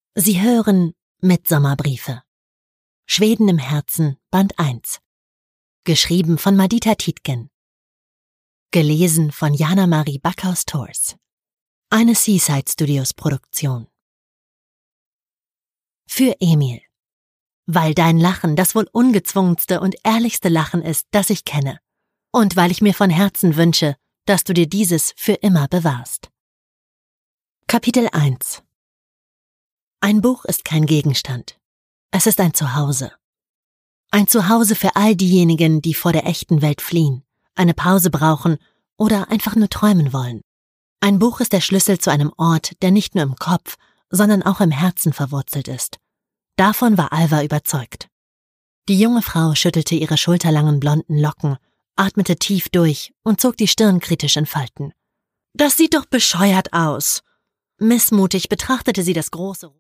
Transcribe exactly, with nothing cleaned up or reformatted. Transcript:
Sie hören Mitsommerbriefe. Schweden im Herzen, Band eins. Geschrieben von Madita Tietgen. Gelesen von Jana-Marie Backhaus-Thors. Eine Seaside Studios Produktion. Für Emil. Weil dein Lachen das wohl ungezwungenste und ehrlichste Lachen ist, das ich kenne. Und weil ich mir von Herzen wünsche, dass du dir dieses für immer bewahrst. Kapitel eins. Ein Buch ist kein Gegenstand. Es ist ein Zuhause. Ein Zuhause für all diejenigen, die vor der echten Welt fliehen, eine Pause brauchen oder einfach nur träumen wollen. Ein Buch ist der Schlüssel zu einem Ort, der nicht nur im Kopf, sondern auch im Herzen verwurzelt ist. Davon war Alva überzeugt. Die junge Frau schüttelte ihre schulterlangen blonden Locken, atmete tief durch und zog die Stirn kritisch in Falten. »Das sieht doch bescheuert aus!« Missmutig betrachtete sie das große